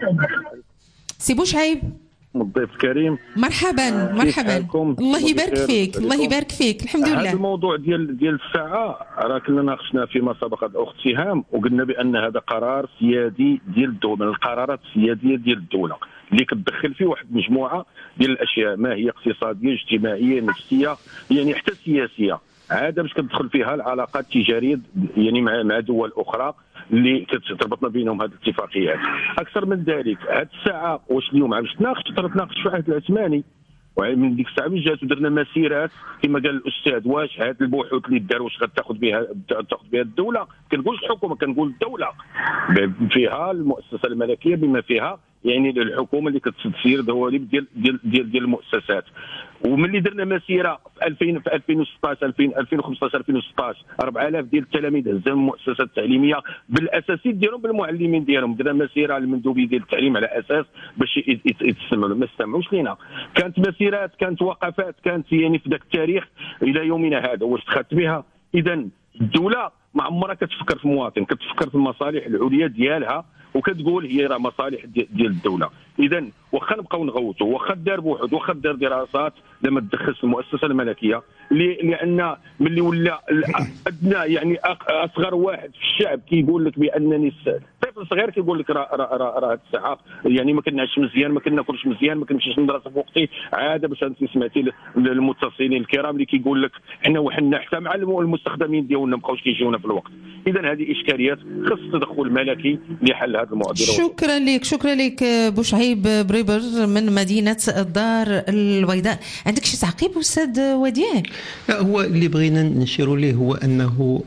سي بوشعيب الضيف الكريم، مرحبا مرحبا. الله يبارك فيك، الله يبارك فيك. الحمد لله. هذا الموضوع ديال ديال الساعه راه كنا ناقشنا فيما سبق الاخت سهام، وقلنا بان هذا قرار سيادي ديال الدوله، من القرارات السياديه ديال الدوله اللي كتدخل فيه واحد مجموعه ديال الاشياء، ما هي اقتصاديه اجتماعيه نفسيه يعني حتى سياسيه، عاده باش كتدخل فيها العلاقات التجاريه يعني مع مع دول اخرى اللي كتربطنا بينهم هذه الاتفاقيات. اكثر من ذلك هذه الساعه واش اليوم عم تناقش تناقش في عهد العثماني، ومن ديك الساعه من جات ودرنا مسيرات كما قال الاستاذ. واش هذه البحوث اللي دار واش غتاخذ بها تاخذ بها الدوله؟ كنقولش الحكومه، كنقول الدوله فيها المؤسسه الملكيه بما فيها يعني الحكومه اللي كتسير دواليب ديال ديال ديال ديال المؤسسات. وملي درنا مسيره في ألفين في ألفين وستطاش ألفين وخمسطاش ألفين وستطاش أربعة آلاف ديال التلاميذ هزهم المؤسسات التعليميه بالاساسيات ديالهم بالمعلمين ديالهم. درنا مسيره المندوبيه ديال التعليم على اساس باش يتسمعوا، ما استمعوش لينا. كانت مسيرات، كانت وقفات، كانت يعني في ذاك التاريخ الى يومنا هذا. واش دخلت بها؟ اذا الدوله ما عمرها كتفكر في المواطن، كتفكر في المصالح العليا ديالها وكتقول هي راه مصالح ديال الدوله. اذا واخا نبقاو نغوتوا، واخا دار بوحد، واخا دار دراسات لما تدخلش المؤسسه الملكيه، لان ملي ولا ادنى يعني اصغر واحد في الشعب كيقول لك بانني طفل صغير كيقول لك راه راه راه راه هاد الساعه يعني ما كنعش مزيان، ما كناكلش مزيان، ما كنمشيش للمدرسه في وقتي. عاده باش انت سمعتي المتصلين الكرام اللي كيقول لك حنا وحنا حتى مع المستخدمين ديالنا ما بقاوش كيجيونا في الوقت. اذا هذه اشكاليات خص تدخل ملكي لحل هذه المعضله. شكرا لك، شكرا لك بوشعيب بريبر من مدينه الدار البيضاء. عندك شي تعقيب استاذ وديان؟ لا، هو اللي بغينا نشيروا ليه هو انه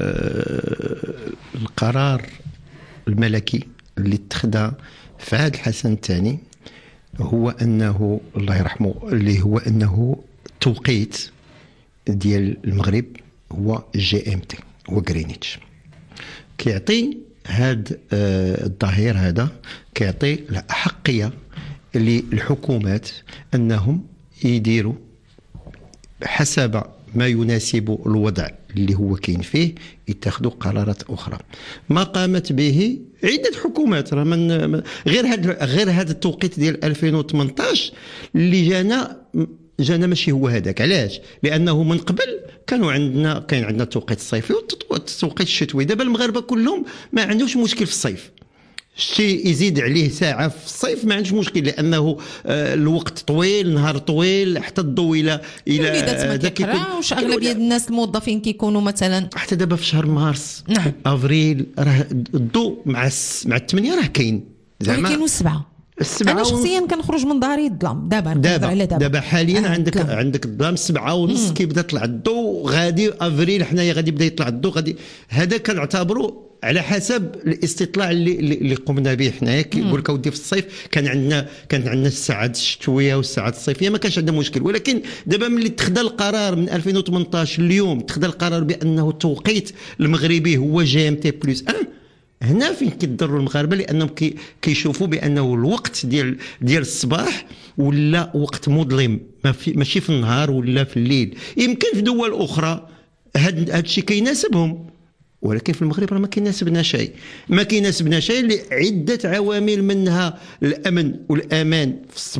القرار الملكي اللي اتخذ في عهد الحسن الثاني هو انه الله يرحمه اللي هو انه توقيت ديال المغرب هو جي ام تي، هو غرينيتش. كيعطي هذا الظهير هذا كيعطي الأحقية للحكومات أنهم يديروا حسب ما يناسب الوضع اللي هو كاين فيه، يتخذوا قرارات أخرى. ما قامت به عدة حكومات، راه من غير هذا غير هذا التوقيت ديال ألفين وثمانطاش اللي جانا جانا ماشي هو هذاك. علاش؟ لانه من قبل كانوا عندنا كاين عندنا التوقيت الصيفي والتوقيت الشتوي. دابا المغاربه كلهم ما عندهمش مشكل في الصيف، الشيء يزيد عليه ساعه في الصيف ما عندش مشكل، لانه الوقت طويل، نهار طويل، حتى الضوء الى الى ذاك واش اغلبيه الناس الموظفين كيكونوا مثلا حتى دابا في شهر مارس نعم. افريل راه الضوء مع مع الثمانيه راه كاين زعما كاينوا السبعه. السبعة انا شخصيا كنخرج من داري الظلام دابا دابا على دابا, دابا حاليا عندك دلام. عندك الظلام سبعة ونص كيبدا يطلع الضوء. غادي افريل حنايا غادي يبدا يطلع الضوء. غادي هذا كنعتبروا على حسب الاستطلاع اللي اللي قمنا به حنايا. كيقول لك اودي في الصيف كان عندنا كان عندنا الساعات الشتويه والساعات الصيفيه ما كانش عندنا مشكل. ولكن دابا ملي اتخذ القرار من ألفين وثمانطاش اليوم اتخذ القرار بانه التوقيت المغربي هو جي ام تي بلس واحد، هنا فين كيضروا المغاربه، لانهم كي كيشوفوا بانه الوقت ديال ديال الصباح ولا وقت مظلم، ما في ماشي في النهار ولا في الليل. يمكن في دول اخرى هذا الشيء كيناسبهم، ولكن في المغرب راه ما كيناسبنا شيء، ما كيناسبنا شيء لعده عوامل، منها الامن والامان في الصباح،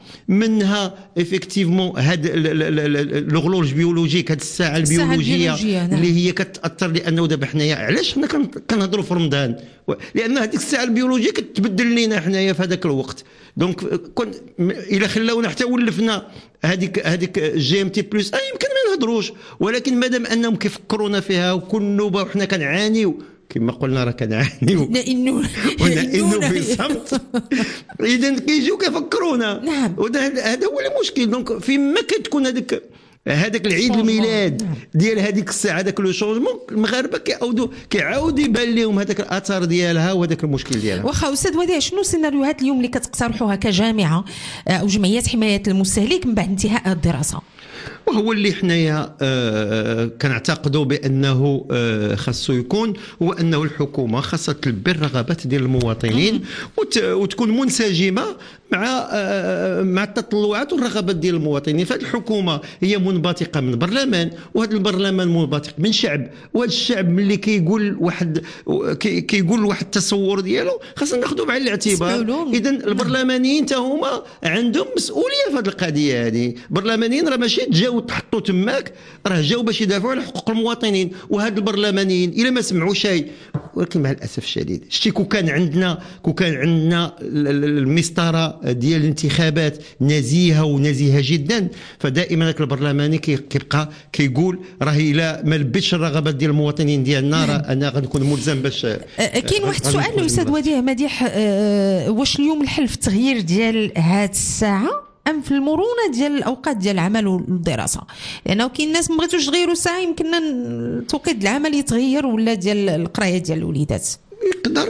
منها افكتيفمون هاد لوغلوج بيولوجيك، هاد الساعه البيولوجيه اللي هي كتاثر، لانه دابا حنايا علاش حنا كنهضروا في رمضان؟ لان هذيك الساعه البيولوجيه كتبدل لينا حنايا في هذاك الوقت. دونك كون الا خلاونا حتى ولفنا هذيك هذيك جي ام تي بلس اه يمكن ما نهضروش، ولكن مادام انهم كيفكرونا فيها وكل نوبه وحنا كنعانيو كما قلنا راه كنعانيو لانه لانه في صمت، اذا كيجيو كيفكرونا. نعم. هذا هو المشكل. دونك فيما كتكون هذيك هذاك العيد الميلاد ديال هذيك الساعه، هذاك لو شونجمون، المغاربه كيعاودوا كيعاود يبان لهم هذاك الاثار ديالها وهذاك المشكل ديالها. واخا استاذ وديع، شنو السيناريوهات اليوم اللي كتقترحوها كجامعه او جمعيات حمايه المستهلك من بعد انتهاء الدراسه؟ وهو اللي حنايا آه كنعتقدوا بانه آه خاصو يكون هو انه الحكومه خاصها تلبي الرغبات ديال المواطنين وت وتكون منسجمه مع آه مع التطلعات والرغبات ديال المواطنين. فهاد الحكومه هي منبثقه من برلمان، وهذا البرلمان منبثق من شعب، وهذا الشعب ملي كيقول واحد كي كيقول واحد التصور ديالو خاصنا ناخذوا بعين الاعتبار. اذا البرلمانيين حتى هما عندهم مسؤوليه في هذه القضيه هذه. البرلمانيين راه ماشي جاو تحطوا تماك، راه جاو باش يدافعوا على حقوق المواطنين. وهاد البرلمانيين الا ما سمعوا شيء، ولكن مع الاسف الشديد شتي كون كان عندنا كون كان عندنا المسطره ديال الانتخابات نزيهه ونزيهه جدا، فدائما ذاك البرلماني كيبقى كيقول راه الا ما لبيتش الرغبات ديال المواطنين ديالنا راه انا غنكون ملزم باش. كاين واحد السؤال الاستاذ وديع مديح، واش اليوم الحل في التغيير ديال هاد الساعه ام في المرونه ديال الاوقات ديال العمل والدراسه؟ لانه كاين ناس ما بغيتوش تغيروا الساعه، يمكننا توقيت العمل يتغير ولا ديال القرايه ديال الوليدات يقدر.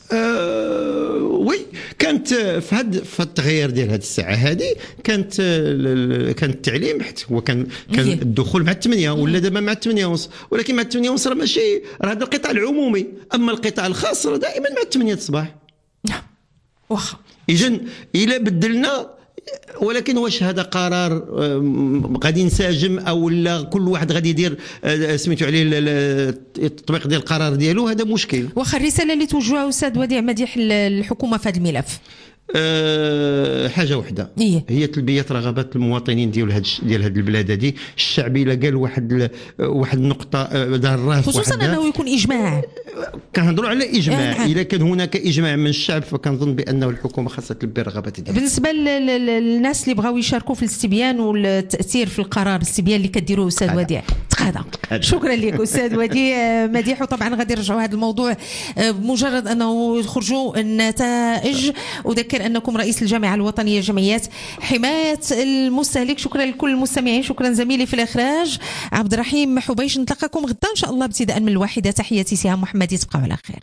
آه وي كانت في هذا في التغيير ديال هذه الساعه هذه كانت كان التعليم حتى هو كان كان الدخول مع الثمانيه ولا دابا مع الثمانيه ونص، ولكن مع الثمانيه ونص راه ماشي، راه هذا القطاع العمومي. اما القطاع الخاص راه دائما مع الثمانيه الصباح. نعم واخا. اذا الا بدلنا، ولكن واش هذا قرار غادي ينسجم او لا كل واحد غادي يدير سميتو عليه التطبيق ديال القرار ديالو؟ هذا مشكل. واخا الرساله اللي توجهها استاذ وديع مديح الحكومه في هذا الملف أه حاجه وحده إيه؟ هي تلبيه رغبات المواطنين ديال هاد ديال هاد البلاد هذه. الشعب الا قال واحد واحد النقطه دار خصوصا انه يكون اجماع، كنهضروا على اجماع. اذا كان هناك اجماع من الشعب فكنظن بانه الحكومه خاصها تلبي الرغبات ديالها. بالنسبه للناس اللي بغاو يشاركوا في الاستبيان والتاثير في القرار الاستبيان اللي كديروه استاذ وديع تقاضى. شكرا لك استاذ وديع مديح. وطبعا غادي نرجعوا هذا الموضوع بمجرد انه يخرجوا النتائج. وذكر انكم رئيس الجامعه الوطنيه لجمعيات حمايه المستهلك. شكرا لكل المستمعين، شكرا زميلي في الاخراج عبد الرحيم حبيش. نتلقاكم غدا ان شاء الله ابتداء من الواحده. تحياتي سهام محمدي، تبقوا على خير.